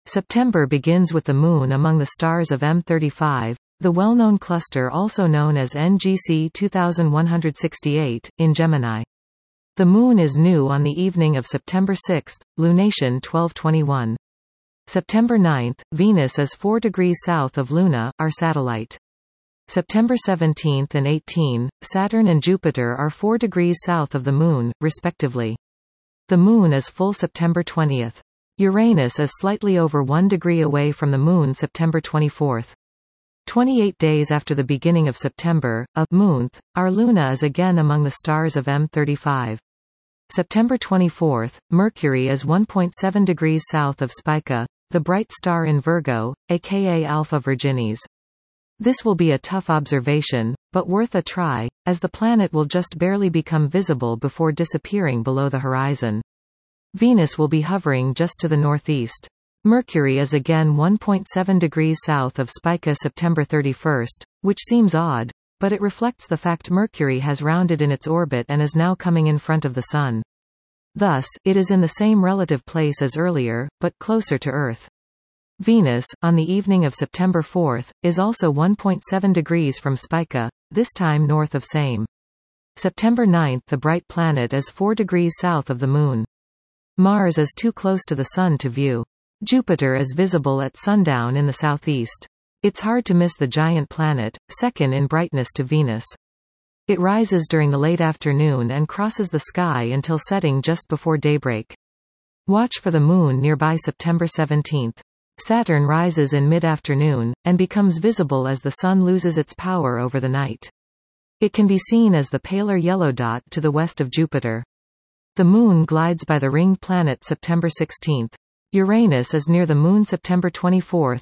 September begins with the Moon among the stars of M35, the well-known cluster also known as NGC 2168, in Gemini. The Moon is new on the evening of September 6, lunation 1221. September 9, Venus is 4 degrees south of Luna, our satellite. September 17 and 18, Saturn and Jupiter are 4 degrees south of the Moon, respectively. The Moon is full September 20. Uranus is slightly over 1 degree away from the Moon September 24. 28 days after the beginning of September, a month, our Luna is again among the stars of M35. September 24, Mercury is 1.7 degrees south of Spica, the bright star in Virgo, aka Alpha Virginis. This will be a tough observation, but worth a try, as the planet will just barely become visible before disappearing below the horizon. Venus will be hovering just to the northeast. Mercury is again 1.7 degrees south of Spica September 31, which seems odd, but it reflects the fact Mercury has rounded in its orbit and is now coming in front of the Sun. Thus, it is in the same relative place as earlier, but closer to Earth. Venus, on the evening of September 4, is also 1.7 degrees from Spica, this time north of same. September 9, the bright planet is 4 degrees south of the Moon. Mars is too close to the Sun to view. Jupiter is visible at sundown in the southeast. It's hard to miss the giant planet, second in brightness to Venus. It rises during the late afternoon and crosses the sky until setting just before daybreak. Watch for the Moon nearby September 17. Saturn rises in mid-afternoon, and becomes visible as the Sun loses its power over the night. It can be seen as the paler yellow dot to the west of Jupiter. The Moon glides by the ringed planet September 16. Uranus is near the Moon September 24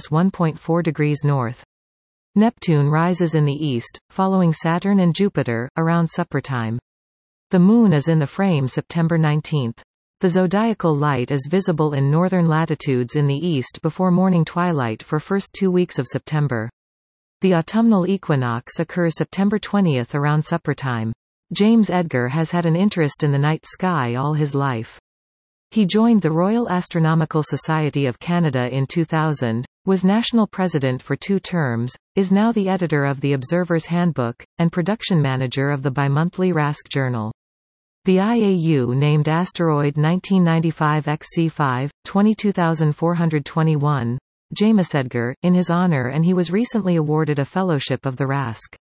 -1.4 degrees north. Neptune rises in the east, following Saturn and Jupiter, around supper time. The Moon is in the frame September 19. The zodiacal light is visible in northern latitudes in the east before morning twilight for first 2 weeks of September. The autumnal equinox occurs September 20 around supper time. James Edgar has had an interest in the night sky all his life. He joined the Royal Astronomical Society of Canada in 2000, was national president for 2 terms, is now the editor of the Observer's Handbook, and production manager of the bimonthly Rask Journal. The IAU named asteroid 1995 XC5, 22421, James Edgar, in his honor, and he was recently awarded a fellowship of the Rask.